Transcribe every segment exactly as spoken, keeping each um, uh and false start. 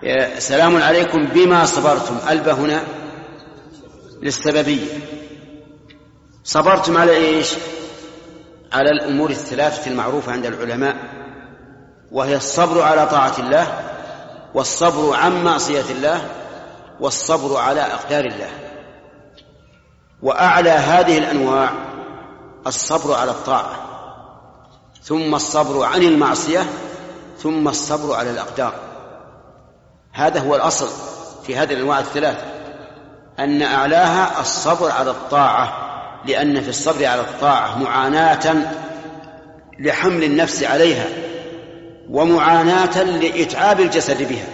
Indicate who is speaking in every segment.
Speaker 1: سلام عليكم بما صبرتم، الب هنا للسببية. صبرتم على إيش؟ على الأمور الثلاثة المعروفة عند العلماء، وهي الصبر على طاعة الله، والصبر عن معصية الله، والصبر على أقدار الله. وأعلى هذه الأنواع الصبر على الطاعة، ثم الصبر عن المعصية، ثم الصبر على الأقدار. هذا هو الأصل في هذه الأنواع الثلاثة، أن أعلاها الصبر على الطاعة، لأن في الصبر على الطاعة معاناة لحمل النفس عليها، ومعاناة لإتعاب الجسد بها.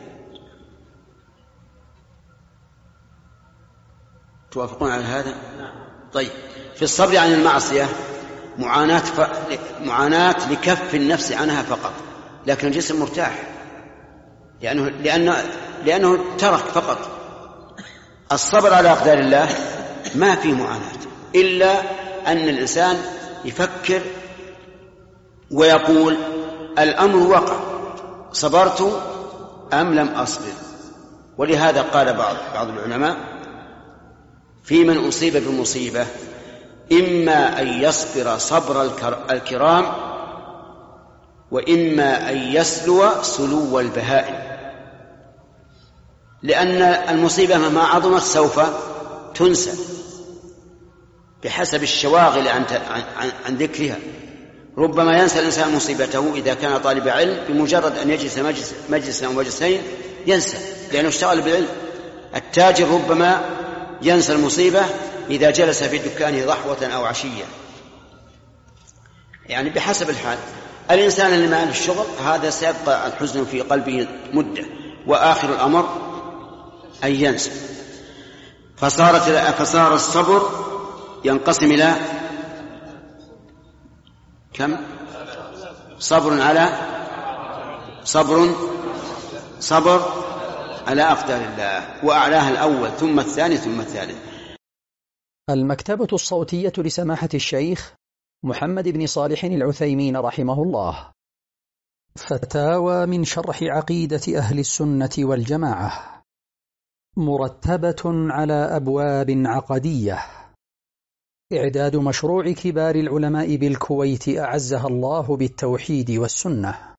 Speaker 1: توافقون على هذا؟ طيب، في الصبر عن المعصية معاناة, ف... معاناة لكف النفس عنها فقط، لكن الجسم مرتاح لأنه, لأنه... لأنه ترك فقط. الصبر على أقدار الله ما فيه معاناة، إلا أن الإنسان يفكر ويقول الأمر وقع، صبرت أم لم أصبر. ولهذا قال بعض, بعض العلماء في من أصيب بمصيبة: إما أن يصبر صبر الكرام، وإما أن يسلو سلو البهائم، لأن المصيبة مهما عظمت سوف تنسى بحسب الشواغل عن, عن, عن ذكرها. ربما ينسى الإنسان مصيبته إذا كان طالب علم، بمجرد أن يجلس مجلس مجلسا ومجلسين ينسى لأنه اشتغل بالعلم. التاجر ربما ينسى المصيبة إذا جلس في دكانه ضحوة أو عشية، يعني بحسب الحال. الإنسان اللي ما عنده الشغل هذا سيبقى الحزن في قلبه مدة، وآخر الأمر أن ينسى. فصارت فصار الصبر ينقسم إلى كم؟ صبر على صبر صبر على أقدار الله، وأعلاها الأول ثم الثاني ثم الثالث.
Speaker 2: المكتبة الصوتية لسماحة الشيخ محمد بن صالح العثيمين رحمه الله. فتاوى من شرح عقيدة أهل السنة والجماعة، مرتبة على أبواب عقدية. إعداد مشروع كبار العلماء بالكويت أعزها الله بالتوحيد والسنة.